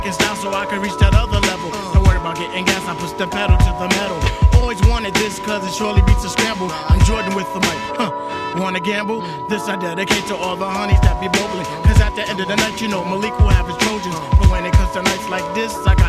in style so I can reach that other level. Don't worry about getting gas, I push the pedal to the metal. Always wanted this cause it surely beats a scramble. I'm Jordan with the mic, wanna gamble? This I dedicate to all the honeys that be bubbling. Cause at the end of the night, you know Malik will have his Trojans. But when it comes to nights like this, I